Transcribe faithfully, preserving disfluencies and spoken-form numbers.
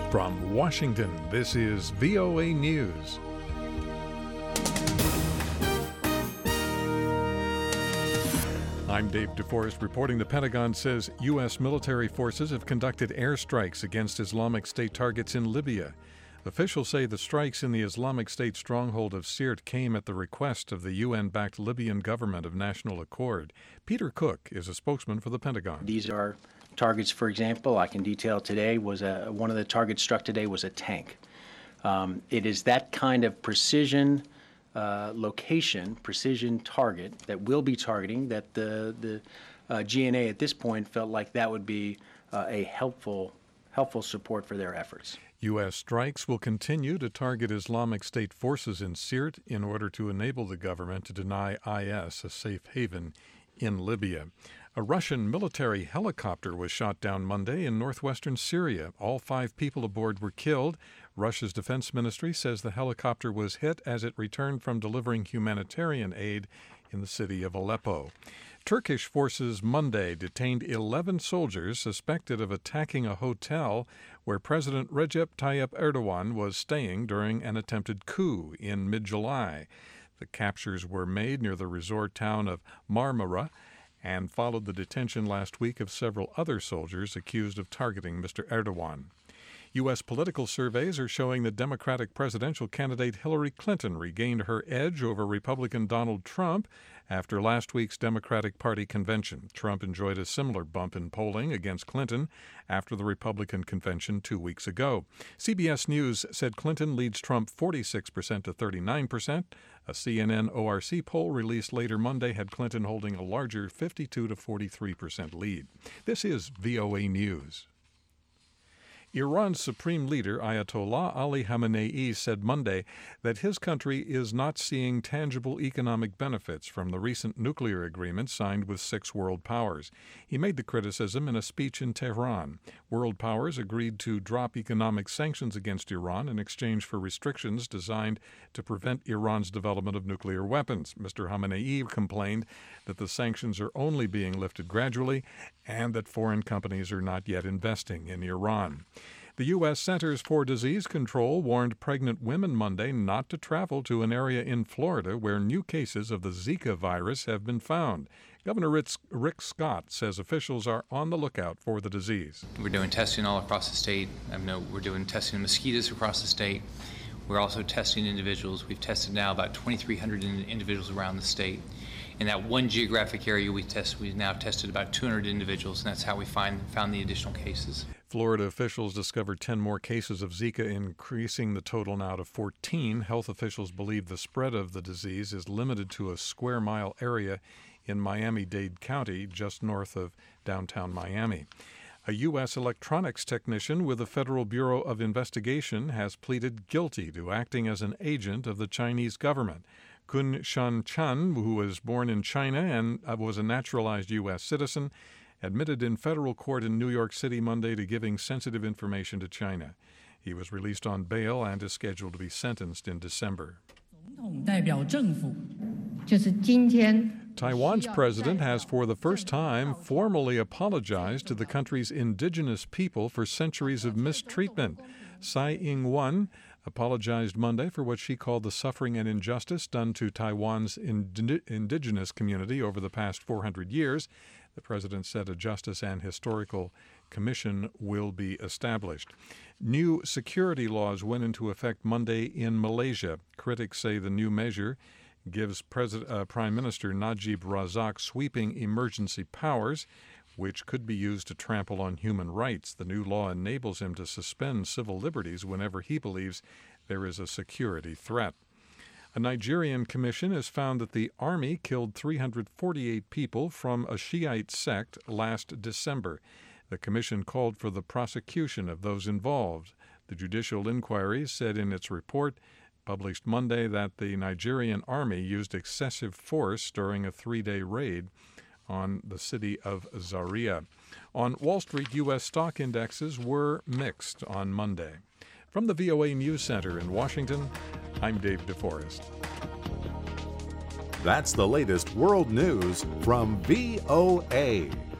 From Washington, this is V O A News. I'm Dave DeForest reporting. The Pentagon says U S military forces have conducted airstrikes against Islamic State targets in Libya. Officials say the strikes in the Islamic State stronghold of Sirte came at the request of the U N-backed Libyan government of national accord. Peter Cook is a spokesman for the Pentagon. These are targets, for example, I can detail today, was a, one of the targets struck today was a tank. Um, it is that kind of precision uh, location, precision target that we'll be targeting that the, the uh, G N A at this point felt like that would be uh, a helpful, helpful support for their efforts. U S strikes will continue to target Islamic State forces in Sirte in order to enable the government to deny I S a safe haven in Libya. A Russian military helicopter was shot down Monday in northwestern Syria. All five people aboard were killed. Russia's defense ministry says the helicopter was hit as it returned from delivering humanitarian aid in the city of Aleppo. Turkish forces Monday detained eleven soldiers suspected of attacking a hotel where President Recep Tayyip Erdogan was staying during an attempted coup in mid-July. The captures were made near the resort town of Marmara and followed the detention last week of several other soldiers accused of targeting Mister Erdogan. U S political surveys are showing that Democratic presidential candidate Hillary Clinton regained her edge over Republican Donald Trump after last week's Democratic Party convention. Trump enjoyed a similar bump in polling against Clinton after the Republican convention two weeks ago. C B S News said Clinton leads Trump forty-six percent to thirty-nine percent. A C N N O R C poll released later Monday had Clinton holding a larger fifty-two to forty-three percent lead. This is V O A News. Iran's supreme leader, Ayatollah Ali Khamenei, said Monday that his country is not seeing tangible economic benefits from the recent nuclear agreement signed with six world powers. He made the criticism in a speech in Tehran. World powers agreed to drop economic sanctions against Iran in exchange for restrictions designed to prevent Iran's development of nuclear weapons. Mister Khamenei complained that the sanctions are only being lifted gradually and that foreign companies are not yet investing in Iran. The U S Centers for Disease Control warned pregnant women Monday not to travel to an area in Florida where new cases of the Zika virus have been found. Governor Rick Scott says officials are on the lookout for the disease. We're doing testing all across the state. I know we're doing testing of mosquitoes across the state. We're also testing individuals. We've tested now about twenty-three hundred individuals around the state. In that one geographic area we test, we've now tested about two hundred individuals, and that's how we find, found the additional cases. Florida officials discovered ten more cases of Zika, increasing the total now to fourteen. Health officials believe the spread of the disease is limited to a square mile area in Miami-Dade County, just north of downtown Miami. A U S electronics technician with the Federal Bureau of Investigation has pleaded guilty to acting as an agent of the Chinese government. Kun Shan-chan, who was born in China and was a naturalized U S citizen, admitted in federal court in New York City Monday to giving sensitive information to China. He was released on bail and is scheduled to be sentenced in December. Taiwan's president has for the first time formally apologized to the country's indigenous people for centuries of mistreatment. Tsai Ing-wen apologized Monday for what she called the suffering and injustice done to Taiwan's ind- indigenous community over the past four hundred years. The president said a Justice and Historical Commission will be established. New security laws went into effect Monday in Malaysia. Critics say the new measure gives President, uh, Prime Minister Najib Razak sweeping emergency powers, which could be used to trample on human rights. The new law enables him to suspend civil liberties whenever he believes there is a security threat. A Nigerian commission has found that the army killed three hundred forty-eight people from a Shiite sect last December. The commission called for the prosecution of those involved. The judicial inquiry said in its report, published Monday, that the Nigerian army used excessive force during a three-day raid on the city of Zaria. On Wall Street, U S stock indexes were mixed on Monday. From the V O A News Center in Washington, I'm Dave DeForest. That's the latest world news from V O A.